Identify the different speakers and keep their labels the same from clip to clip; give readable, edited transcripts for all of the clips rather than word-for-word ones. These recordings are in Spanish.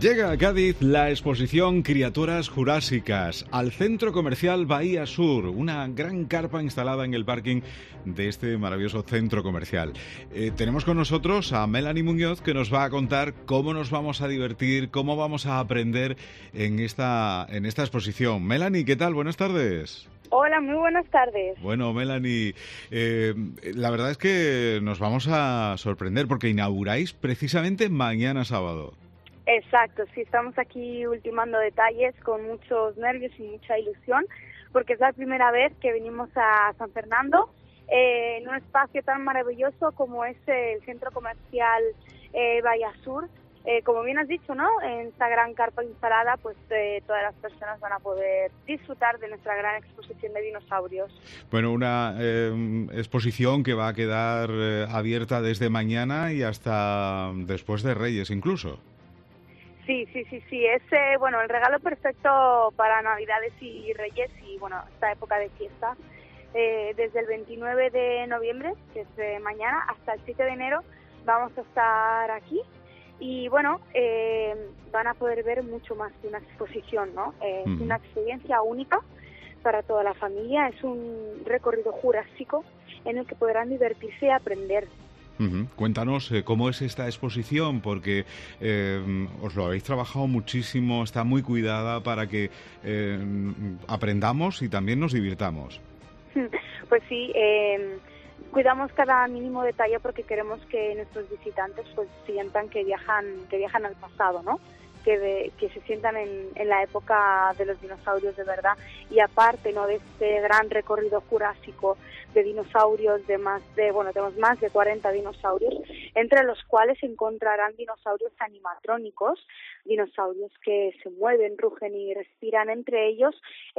Speaker 1: Llega a Cádiz la exposición Criaturas Jurásicas al Centro Comercial Bahía Sur, una gran carpa instalada en el parking de este maravilloso centro comercial. Tenemos con nosotros a Melanie Muñoz, que nos va a contar cómo nos vamos a divertir, cómo vamos a aprender en esta exposición. Melanie, ¿qué tal? Buenas tardes.
Speaker 2: Hola, muy buenas tardes.
Speaker 1: Bueno, Melanie, la verdad es que nos vamos a sorprender porque inauguráis precisamente mañana sábado.
Speaker 2: Exacto, sí, estamos aquí ultimando detalles con muchos nervios y mucha ilusión, porque es la primera vez que venimos a San Fernando, en un espacio tan maravilloso como es el centro comercial Bahía Sur. Como bien has dicho, ¿no? En esta gran carpa instalada, pues todas las personas van a poder disfrutar de nuestra gran exposición de dinosaurios.
Speaker 1: Bueno, una exposición que va a quedar abierta desde mañana y hasta después de Reyes incluso.
Speaker 2: Sí, es bueno, el regalo perfecto para Navidades y Reyes y bueno, esta época de fiesta. Desde el 29 de noviembre, que es mañana, hasta el 7 de enero vamos a estar aquí y bueno, van a poder ver mucho más que una exposición, ¿no? Es una experiencia única para toda la familia, es un recorrido jurásico en el que podrán divertirse y aprender.
Speaker 1: Cuéntanos cómo es esta exposición, porque os lo habéis trabajado muchísimo, está muy cuidada para que aprendamos y también nos divirtamos.
Speaker 2: Pues sí, cuidamos cada mínimo detalle porque queremos que nuestros visitantes pues sientan que viajan al pasado, ¿no? Que se sientan en la época de los dinosaurios de verdad y aparte, ¿no?, de este gran recorrido jurásico de dinosaurios tenemos más de 40 dinosaurios, entre los cuales se encontrarán dinosaurios animatrónicos, dinosaurios que se mueven, rugen y respiran, entre ellos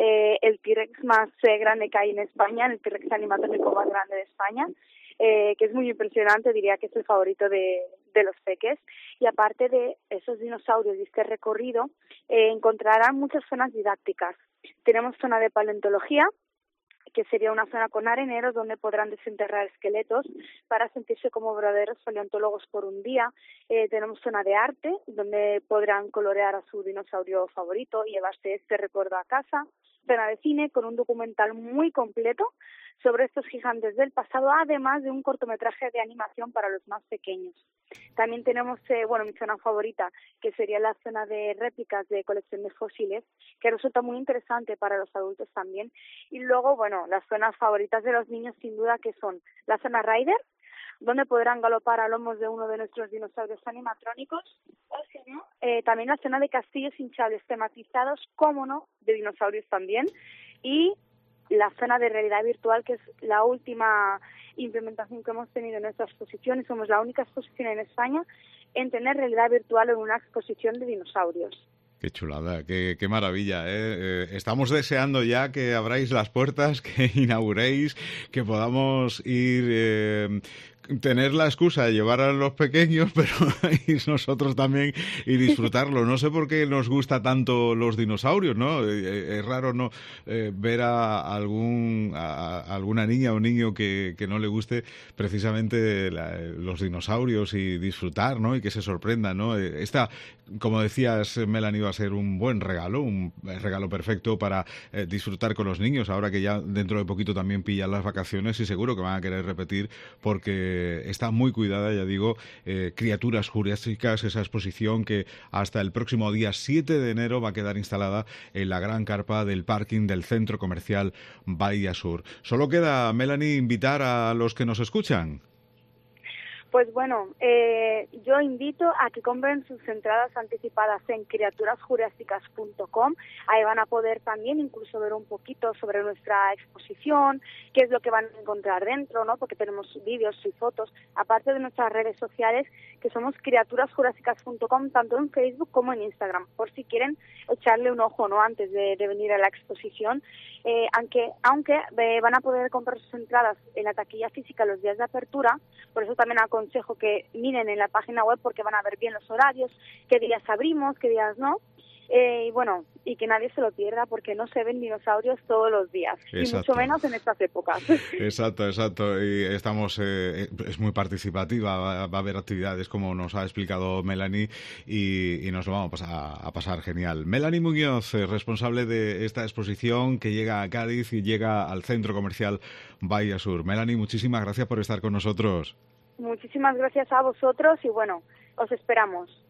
Speaker 2: el T-Rex más grande que hay en España, el T-Rex animatrónico más grande de España, que es muy impresionante, diría que es el favorito de los peques. Y aparte de esos dinosaurios y este recorrido, encontrarán muchas zonas didácticas. Tenemos zona de paleontología, que sería una zona con areneros donde podrán desenterrar esqueletos para sentirse como verdaderos paleontólogos por un día. Tenemos zona de arte, donde podrán colorear a su dinosaurio favorito y llevarse este recuerdo a casa. Zona de cine, con un documental muy completo sobre estos gigantes del pasado, además de un cortometraje de animación para los más pequeños. También tenemos, mi zona favorita, que sería la zona de réplicas de colección de fósiles, que resulta muy interesante para los adultos también. Y luego, las zonas favoritas de los niños, sin duda, que son la zona Rider, donde podrán galopar a lomos de uno de nuestros dinosaurios animatrónicos, o si no, también la zona de castillos hinchables tematizados, cómo no, de dinosaurios también, y la zona de realidad virtual, que es la última implementación que hemos tenido en nuestra exposición, y somos la única exposición en España en tener realidad virtual en una exposición de dinosaurios.
Speaker 1: Qué chulada, qué maravilla, estamos deseando ya que abráis las puertas, que inauguréis, que podamos ir, tener la excusa de llevar a los pequeños, pero y nosotros también y disfrutarlo. No sé por qué nos gusta tanto los dinosaurios, ¿no? Es raro no ver a alguna niña o niño que no le guste precisamente los dinosaurios y disfrutar, ¿no? Y que se sorprenda, ¿no? Esta, como decías, Melanie, va a ser un buen regalo, un regalo perfecto para disfrutar con los niños, ahora que ya dentro de poquito también pillan las vacaciones y seguro que van a querer repetir porque está muy cuidada, ya digo, Criaturas Jurásicas, esa exposición que hasta el próximo día 7 de enero va a quedar instalada en la gran carpa del parking del centro comercial Bahía Sur. Solo queda, Melanie, invitar a los que nos escuchan.
Speaker 2: Pues bueno, yo invito a que compren sus entradas anticipadas en criaturasjurásicas.com. Ahí van a poder también incluso ver un poquito sobre nuestra exposición, qué es lo que van a encontrar dentro, ¿no? Porque tenemos vídeos y fotos, aparte de nuestras redes sociales, que somos criaturasjurásicas.com, tanto en Facebook como en Instagram, por si quieren echarle un ojo, ¿no?, antes de venir a la exposición. Aunque van a poder comprar sus entradas en la taquilla física los días de apertura, por eso también aconsejo que miren en la página web porque van a ver bien los horarios, qué días abrimos, qué días no. Y bueno, y que nadie se lo pierda porque no se ven dinosaurios todos los días, y mucho menos en estas épocas.
Speaker 1: Exacto. Y estamos, es muy participativa, va a haber actividades como nos ha explicado Melanie y nos lo vamos a pasar genial. Melanie Muñoz, responsable de esta exposición que llega a Cádiz y llega al Centro Comercial Bahía Sur. Melanie, muchísimas gracias por estar con nosotros.
Speaker 2: Muchísimas gracias a vosotros y bueno, os esperamos.